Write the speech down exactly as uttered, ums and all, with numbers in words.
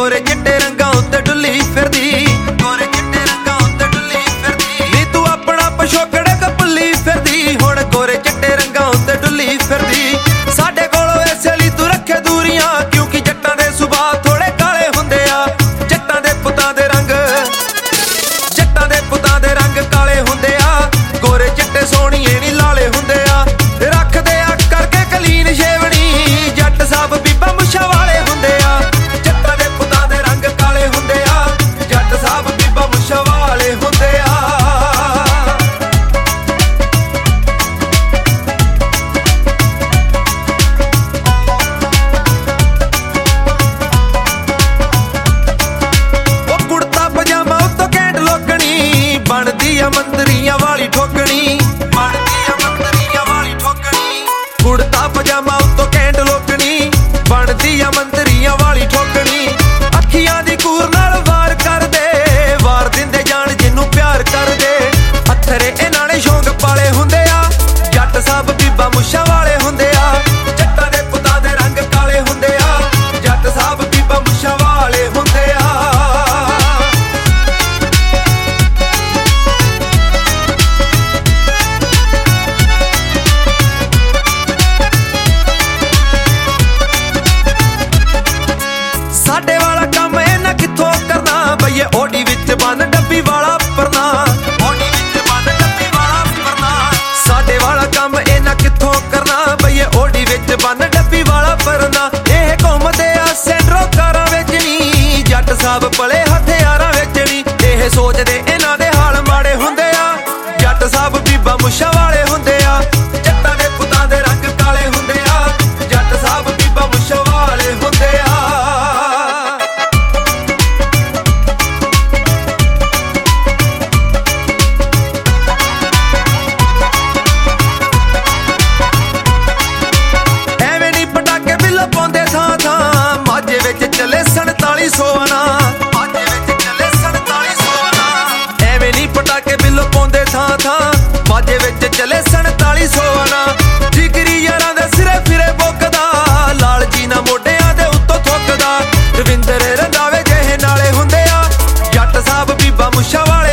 गोरे चिट्टे रंगां उत्ते डुल्ली फिरदी, गोरे चिट्टे रंगां उत्ते डुल्ली फिरदी। नी तू अपना पिछोकड़ भुल्ली फिरदी, हुण गोरे चिट्टे रंगां उत्ते डुल्ली फिरदी। साडे कोलों इसे लई तू रखे दूरियां, क्योंकि जट्टां दे सुभाऽ थोड़े काले हुंदे आ। जट्टां दे पुत्तां दे रंग, जट्टां दे पुत्तां दे रंग काले हुंदे आ। गोरे चिट्टे सोहणीए नी लाले हुंदे आ। रखदे आ करके कलीन शेवणी, जट सब बीबा मुछां वाले हुंदे आ। जट्टां दे पुत्तां दे रंग काले हुंदे आ, जट सब बीबा मुछां वाले हुंदे आ। बनदी आ मंदरियां वाली ठोकनी, बनदी आ मंदरियां वाली ठोकनी। कुड़ता पजामा उत्तों कैंट लोकनी, बनदी आ मंदरियां वाली ठोकनी। अखियां दी कूर नाल वार कर दे, वार दिंदे जान जिन्नू प्यार कर दे। हत्थरे इन्हां ने शौक पाले हुंदे आ, जट सब बीबा मुछां वाले हुंदे आ। जट्टां दे पुत्तां दे रंग काले हुंदे आ, जट सब बीबा मुछां वाले हुंदे आ। साडे वाला काम इन्हां कित्थों करना, बईए ओडी विच बन डब्बी वाला परना, ओडी विच बन डब्बी वाला परना। साडे वाला काम इन्हां कित्थों करना, बईए ओडी विच बन डब्बी वाला परना। इह घुमदे आ सैंडरो कारां विच नी, जट साहब पले हथियारां विच नी। इह सोचदे इन्हां दे हाल माड़े हुंदे आ, जट साहब बीबा मुछां वाले हुंदे आ। जट्टां दे पुत्तां दे रंग काले हुंदे आ, जट साहब बीबा मुछां वाले हुंदे आ। चले सनताली सौ आना, माझे विच चले सनताली सौ आना। एवें नी पटाके बिल्लो पाउंदे थां थां, माझे विच चले सनताली सौ आना। जिगरी यारां दे सिरे फिरे बुकदा, लाल जी ना मोढियां दे उत्तों थुकदा। रविंदर रंधावे जिहे नाले हुंदे आ, जट साहब बीबा मुछां वाले